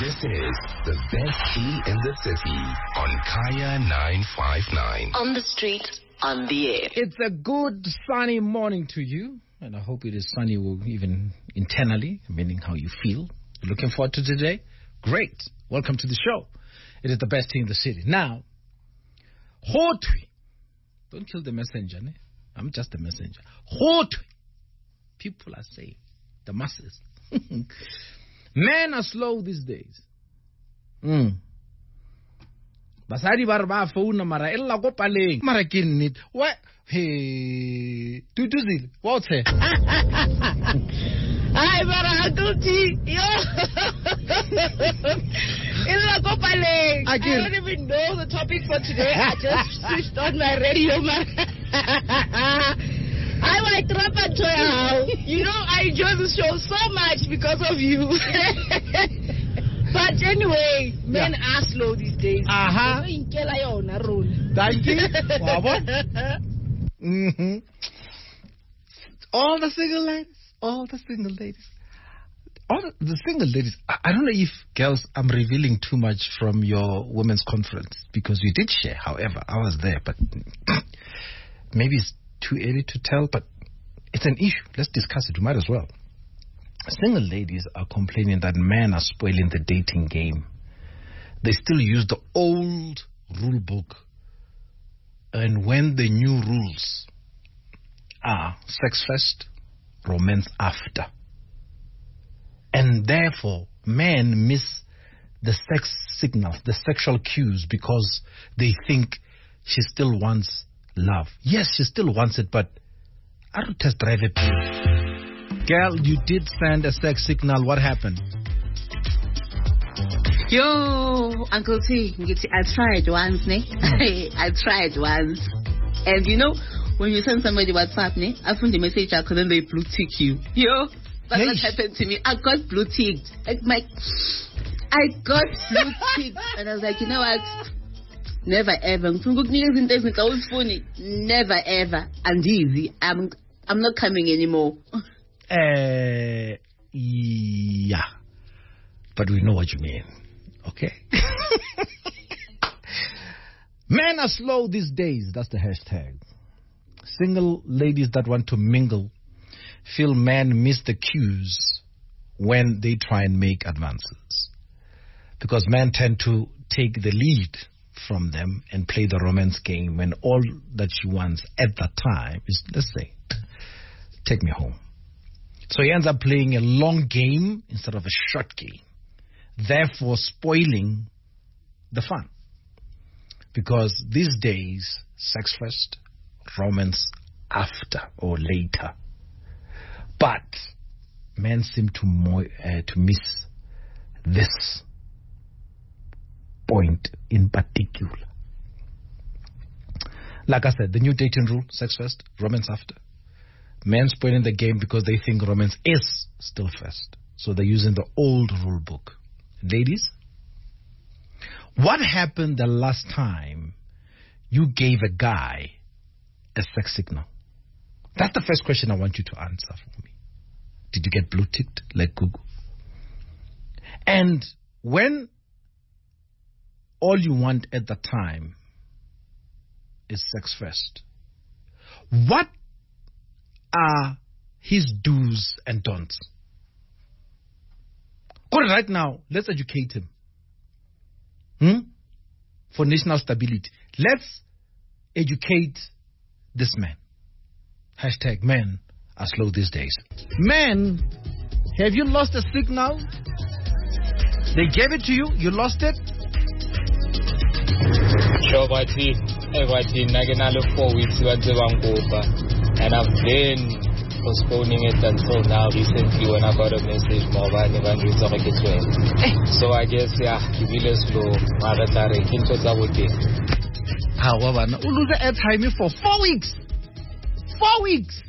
This is the best tea in the city on Kaya 959. On the street, on the air. It's a good sunny morning to you, and I hope it is sunny even internally, meaning how you feel. You're looking forward to today? Great. Welcome to the show. It is the best tea in the city. Now, Hotwi. Don't kill the messenger, ne? I'm just a messenger. Hotwi. People are saying, the masses. Men are slow these days. Basadi ba phone mara ella go paleng. Mara ke nnete. What? Hey, tutuzile. What's it? Hi, bara Uncle T. Yo. Ella go paleng. I don't even know the topic for today. I just switched on my radio, man. I like Trapatoya. You know, I enjoy the show so much because of you. But anyway, men are slow these days. Thank you. All the single ladies. The single ladies. I don't know if, girls, I'm revealing too much from your women's conference because you did share. However, I was there, but maybe it's too early to tell, but it's an issue. Let's discuss it. We might as well. Single ladies are complaining that men are spoiling the dating game. They still use the old rule book. And when the new rules are sex first, romance after. And therefore, men miss the sex signals, the sexual cues, because they think she still wants love. Yes, she still wants it, but I don't test drive it. Girl, you did send a sex signal. What happened? Yo, Uncle T, I tried once, ne? I tried once. And you know, when you send somebody WhatsApp, ne? I found the message, and then they blue tick you. Yo, that's what happened to me. I got blue ticked. I got blue ticked. And I was like, you know what? Never ever. Never ever. And easy. I'm not coming anymore. Yeah. But we know what you mean. Okay? Men are slow these days. That's the hashtag. Single ladies that want to mingle feel men miss the cues when they try and make advances. Because men tend to take the lead from them and play the romance game when all that she wants at that time is, let's say, take me home. So he ends up playing a long game instead of a short game, therefore spoiling the fun. Because these days, sex first, romance after or later. But men seem to miss this point in particular. Like I said, the new dating rule, sex first, romance after. Men spoiling the game because they think romance is still first. So they're using the old rule book. Ladies, what happened the last time you gave a guy a sex signal? That's the first question I want you to answer for me. Did you get blue ticked like Google? And when all you want at the time is sex first, what are his do's and don'ts? Right now, let's educate him. For national stability. Let's educate this man. Hashtag men are slow these days. Men, have you lost a signal? They gave it to you, you lost it? Sure, but I 4 weeks and I've been postponing it until now recently when I got a message so I guess the village slow however you lose the airtime for 4 weeks. 4 weeks.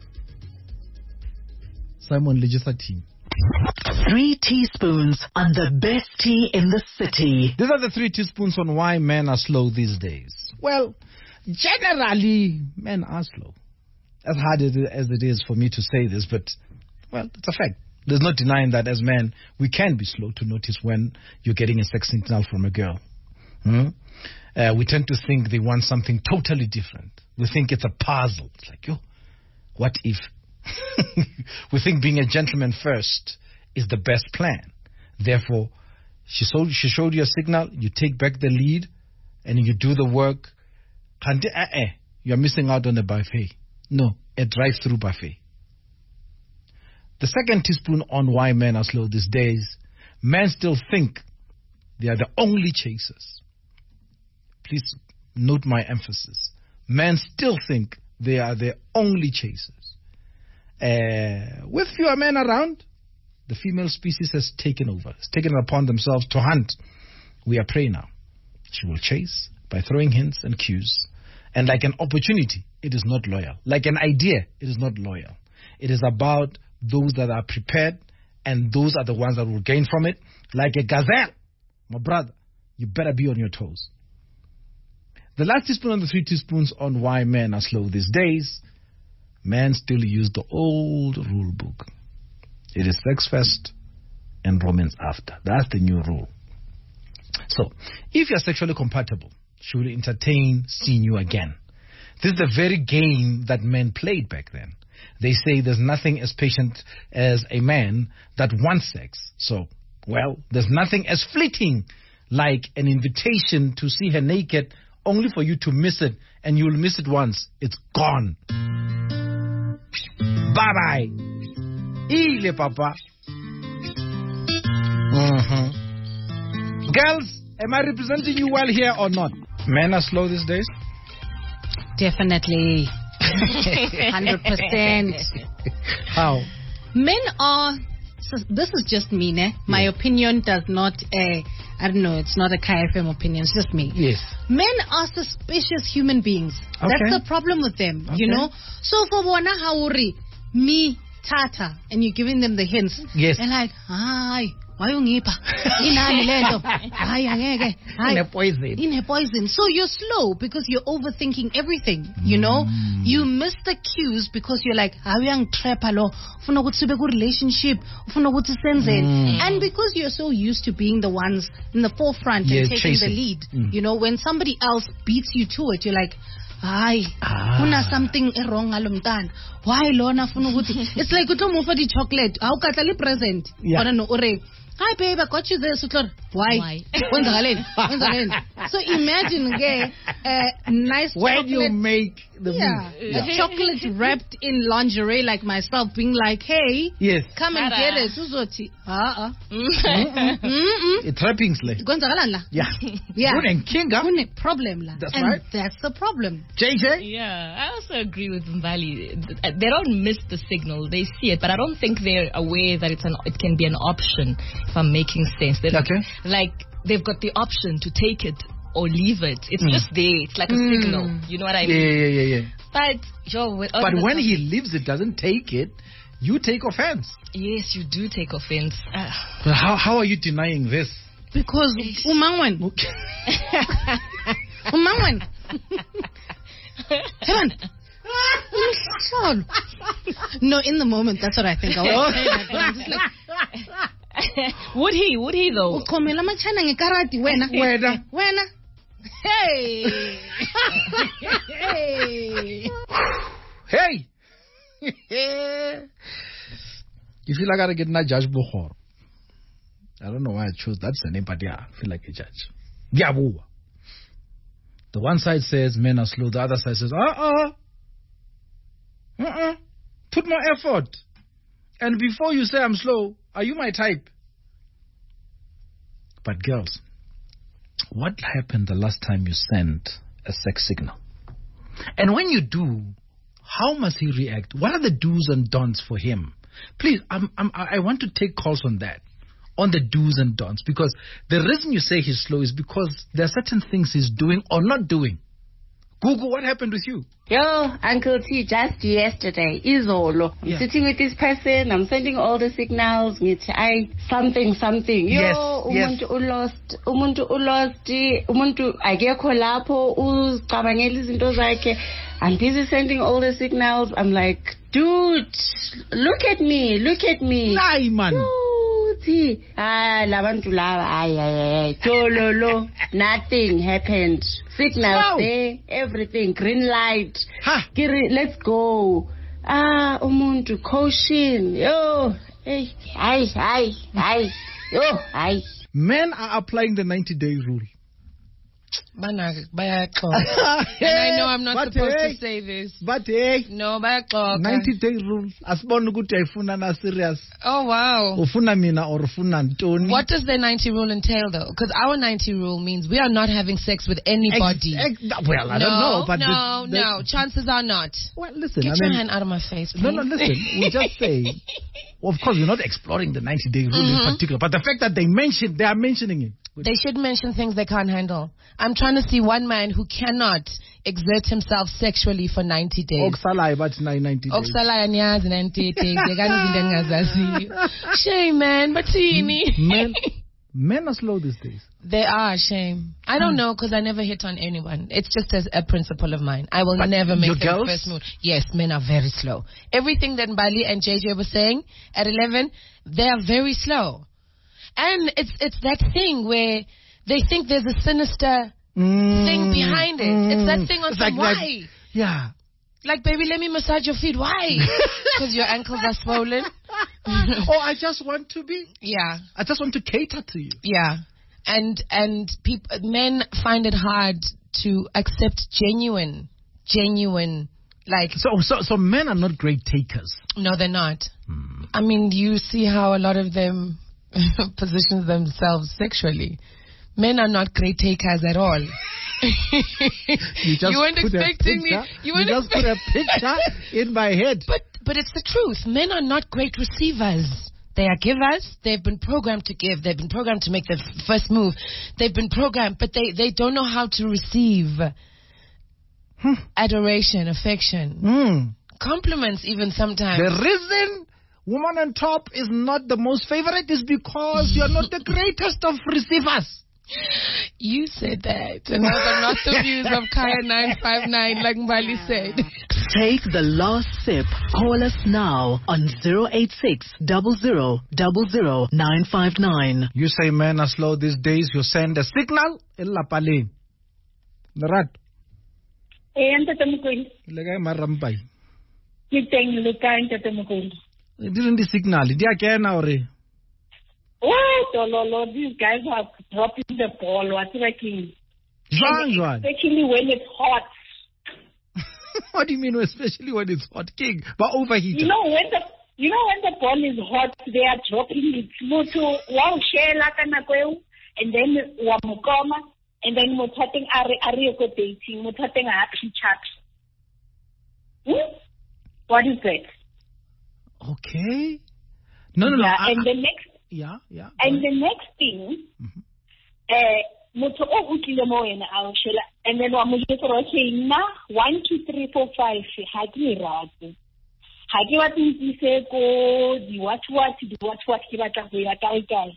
Simon Legislative. 3 teaspoons on the best tea in the city. These are the 3 teaspoons on why men are slow these days. Well, generally, men are slow. As hard as it is for me to say this, but, well, it's a fact. There's no denying that as men, we can be slow to notice when you're getting a sex signal from a girl. We tend to think they want something totally different. We think it's a puzzle. It's like, yo, what if? We think being a gentleman first is the best plan. Therefore, she showed you a signal, you take back the lead, and you do the work. You're missing out on a buffet. No, a drive-through buffet. The second teaspoon on why men are slow these days, men still think they are the only chasers. Please note my emphasis. Men still think they are the only chasers. With fewer men around, the female species has taken over. It's taken it upon themselves to hunt. We are prey now. She will chase by throwing hints and cues. And like an opportunity, it is not loyal. Like an idea, it is not loyal. It is about those that are prepared, and those are the ones that will gain from it. Like a gazelle, my brother, you better be on your toes. The last teaspoon on the 3 teaspoons on why men are slow these days, men still use the old rule book. It is sex first and romance after. That's the new rule. So, if you're sexually compatible, she will entertain seeing you again. This is the very game that men played back then. They say there's nothing as patient as a man that wants sex. So, well, there's nothing as fleeting like an invitation to see her naked only for you to miss it, and you'll miss it once. It's gone. Bye-bye. Ile, papa. Girls, am I representing you well here or not? Men are slow these days? Definitely. 100%. How? Men are, so this is just me, ne? My opinion does not, I don't know, it's not a KFM opinion, it's just me. Yes. Men are suspicious human beings. Okay. That's the problem with them, you know? So for Wana Hauri, me, Tata, and you're giving them the hints. Yes. And like, hi. In a poison. In a poison. So you're slow because you're overthinking everything, you know? You miss the cues because you're like, relationship, and because you're so used to being the ones in the forefront and taking chasing the lead, you know, when somebody else beats you to it, you're like, kuna something wrong alumtan. Why lona funa ukuthi? It's like utomufa di chocolate. How katali present? Ora no ore. Hi babe, I got you this. Why? So imagine nice Where chocolate. do you make the a chocolate wrapped in lingerie like myself being like, hey, come and get it. It's trappings like. Yeah. Problem la. That's and right. That's the problem. JJ? Yeah, I also agree with Mbali. They don't miss the signal. They see it, but I don't think they're aware that it can be an option, if I'm making sense. Like, they've got the option to take it or leave it. It's just there. It's like a signal. You know what I mean? Yeah. But when he leaves it, doesn't take it, you take offense. Yes, you do take offense. But how are you denying this? Because umangwen. No, in the moment, that's what I think. I was saying that, but I'm just like, Would he though? Hey. Hey. You feel like I gotta get my judge Bukhor. I don't know why I chose that name, but yeah, I feel like a judge. The one side says men are slow, the other side says, put more effort. And before you say I'm slow, are you my type? But girls, what happened the last time you sent a sex signal? And when you do, how must he react? What are the do's and don'ts for him? Please, I want to take calls on that, on the do's and don'ts, because the reason you say he's slow is because there are certain things he's doing or not doing. Google, what happened with you? Yo, Uncle T, just yesterday, Izolo. I'm sitting with this person, I'm sending all the signals, something. Yo, umuntu ulost, umuntu akekho lapho, uzicabangela izinto zakhe. I'm busy sending all the signals. I'm like, Dude, look at me. Lie, man. Labantu lava, ay. Tololo, nothing happened. Signals there, everything, green light. Kiri, let's go. Umuntu, caution. Yo, hey, ay. Yo, ay. Men are applying the 90-day rule. And I know I'm not supposed to say this. But hey, no, 90-day rule. Asibona ukuthi ayifuna na serious. Oh wow. Ufuna mina or ufuna Ntoni. What does the 90 rule entail though? Because our 90 rule means we are not having sex with anybody. Well, I don't know, but no, chances are not. Well, listen, Get your hand out of my face, please. No, listen. We just say, of course, we're not exploring the 90-day rule in particular, but the fact that they are mentioning it. They should mention things they can't handle. I'm trying to see one man who cannot exert himself sexually for 90 days. Oksalaya but 90 days. Oksalaya nyazi 90 days. Shame, man. Batini. Men are slow these days. They are, shame. I don't know because I never hit on anyone. It's just a principle of mine. I will never make the first move. Yes, men are very slow. Everything that Mbali and JJ were saying at 11, they are very slow. And it's that thing where they think there's a sinister thing behind it. It's that thing on some why. Yeah. Like, baby, let me massage your feet. Why? Because your ankles are swollen. I just want to be. Yeah. I just want to cater to you. Yeah. And men find it hard to accept genuine. Like, so men are not great takers. No, they're not. I mean, you see how a lot of them positions themselves sexually. Men are not great takers at all. You weren't expecting me. You just put a picture in my head. But it's the truth. Men are not great receivers. They are givers. They've been programmed to give. They've been programmed to make the first move. They've been programmed, but they don't know how to receive adoration, affection, compliments even sometimes. The reason woman on top is not the most favorite is because you're not the greatest of receivers. You said that, and those are not the views of Kaya 959, like Mbali said. Take the last sip. Call us now on 086 00 959. You say men are slow these days. You send a signal. Illapale. Narat. Legay marampai. Kiteng lukain tatamukul. Didn't the signal? Dia kena ore. What? These guys are dropping the ball. What's working? Especially when it's hot. What do you mean, especially when it's hot, King? But overheated. You know when the ball is hot, they are dropping it. And then wamukoma, and then mutating are dating, mutating a happy chat. What is that? Okay. No. And the next. Yeah. And the next thing, and then okay, na 1, 2, 3, 4, 5. Hagi rati. Hagi what is say go the what kibata hoya kai.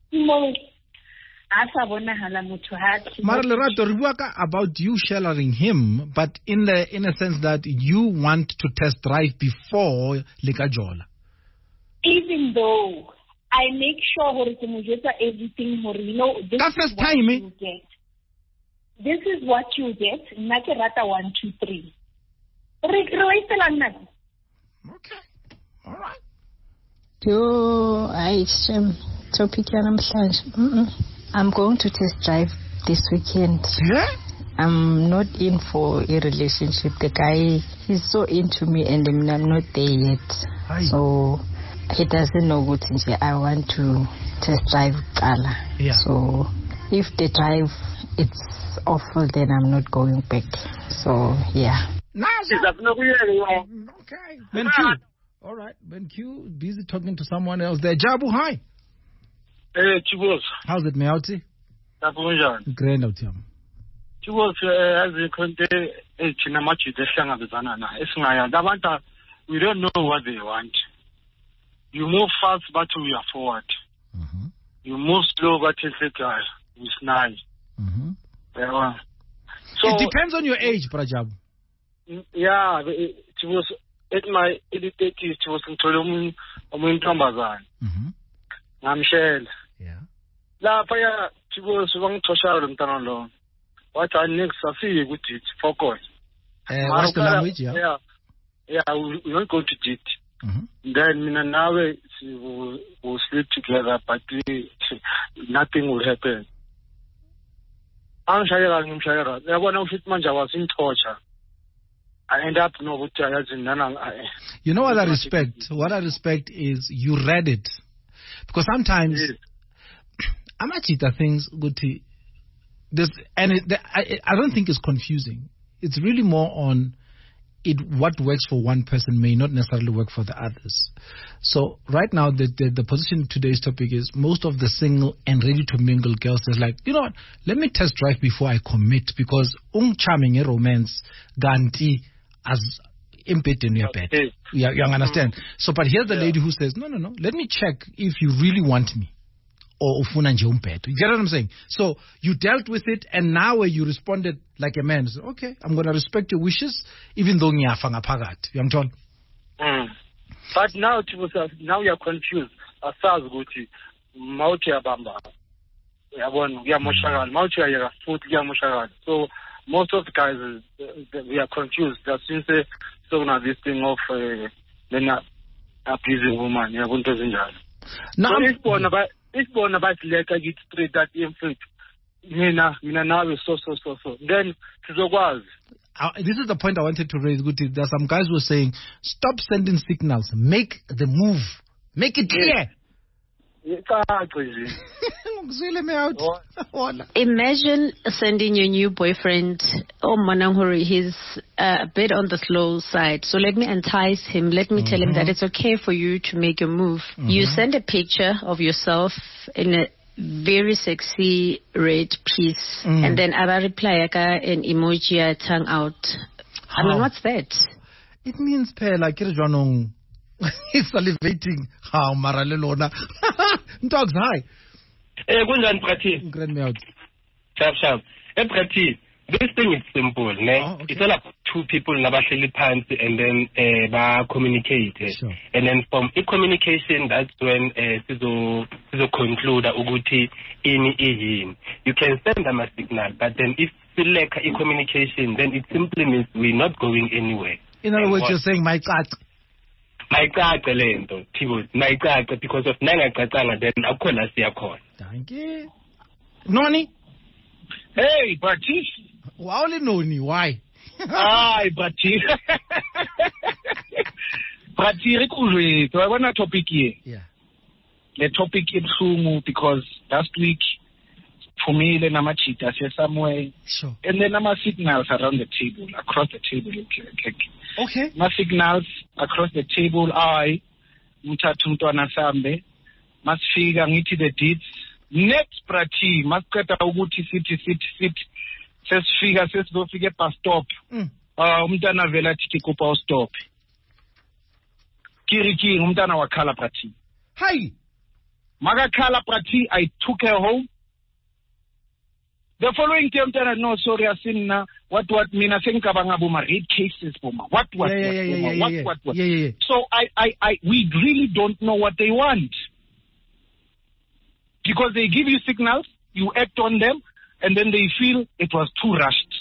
About you shallowing him, but in a sense that you want to test drive before Likajola. Even though I make sure everything, this is what you get. This is what you get. Nakerata 1, 2, 3. Okay. All right. I'm going to test drive this weekend. Yeah? I'm not in for a relationship. The guy, he's so into me and I'm not there yet. Hi. So he doesn't know what I want to test drive Kala. Yeah. So if the drive it's awful, then I'm not going back. So yeah. Okay. Ben Q. All right. Ben Q busy talking to someone else there. Jabu, hi. Hey, Chibos. How's it, Meauti? Grand out here. Chibos, as a conte, Chinamachi, the Shanga Banana. We don't know what they want. You move fast, but we are forward. Mm-hmm. You move slow, but it's like it's nice. Mm-hmm. So it depends on your age, Prajab. Yeah, it was at my early 30s was ngithole umuntombazana. Ngamshela. Yeah. Lapha ya thibose bangithoshaya lo mntana lo. Wathi next afike ku DIT focus. What's the language? Yeah. Yeah, we don't go to DIT. Then mina nawe we'll sleep together, but nothing will happen. Angishayela yabona ufithi manje wasinthotsha. I end up you know what I respect? What I respect is you read it. Because sometimes amachita things guti this and I don't think it's confusing. It's really more on it what works for one person may not necessarily work for the others. So right now the position of today's topic is most of the single and ready to mingle girls is like, you know what, let me test drive before I commit, because charming a romance ganti as impet in your bed. You understand? So but here's the lady who says, no, let me check if you really want me. Or ufuna nje umphetho. You get what I'm saying? So you dealt with it, and now you responded like a man. So, okay, I'm going to respect your wishes, even though ngiyafa ngaphakathi. You understand? But now you're confused. Asazi ukuthi mawuthi yabamba. Uyabona kuyamoshakala. Mawuthi yayeka futhi kuyamoshakala. So most of the guys we are confused. That since so now this thing of then abusing woman. Yabona into ezinjalo. Now if bona basileka get straight that infant mina nawe so then sizokwazi. This is the point I wanted to raise. There are some guys who are saying stop sending signals, make the move, make it clear. Imagine sending your new boyfriend, Mananguri, he's a bit on the slow side. So let me entice him. Let me tell him that it's okay for you to make a move. You send a picture of yourself in a very sexy red piece. And then I reply an emoji tongue out. I mean, what's that? It means like he's salivating. How Maralelona. Dogs, hi. Kunjani Prati? Grand me out. Sharp. Prati, this thing is simple, ne? Okay. It's all about two people nabahleli phansi and then ba communicate. Sure. And then from a communication, that's when sizo conclude ukuthi ini iyini. You can send them a signal, but then if we lack a communication, then it simply means we're not going anywhere. In other words, you're saying my cat. Mayicace lento Thibo mayicace because of nangacacanga then akho la siyakhona. Thank you. Noni? Hey Bati. Wawuli Noni, why? Hi Bati. Bati rekuzwe to yabona topic here. Yeah. The topic ibhlungu because last week for me le namachita somewhere. Sure. And then nama signals around the table, across the table. Okay. My signals across the table. I muthatha umntwana sambe masifika ngithi the deeds next Prati masiqeda ukuthi sithi sesifika sesizofika bus stop umntwana vela athi kupa stop kiriki umntwana wakhala Prati. Hi makakhala Prati. I took her home. The following day, no, sorry, Asinna, what, mina senkabanga buma, read cases buma, what. Yeah. So we really don't know what they want. Because they give you signals, you act on them, and then they feel it was too rushed.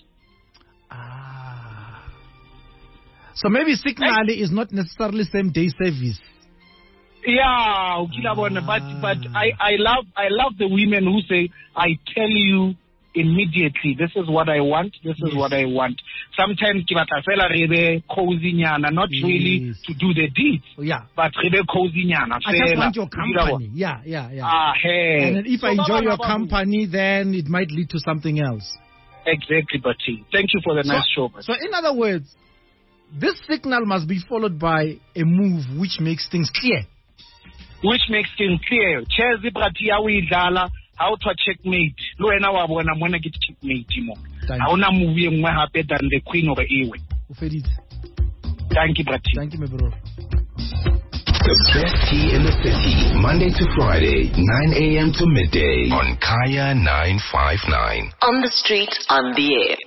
So maybe signal is not necessarily same day service. Yeah, but I love the women who say, I tell you immediately, this is what I want, this is what I want. Sometimes kibatafela rebe cozy nyana, not really to do the deeds, but rebe cozy nyana. I just want your company. Yeah. Hey. And if I enjoy your company, then it might lead to something else. Exactly, Bati. Thank you for the nice show. So in other words, this signal must be followed by a move which makes things clear. Chezi Bati awidlala. How to checkmate? Lo ena wa bona mona ke checkmate mo. Hauna movie engwe hape than the Queen of Ewe. Thank you, Brati. Thank you, my bro. The best tea in the city, Monday to Friday, 9 a.m. to midday on Kaya 959. On the street, on the air.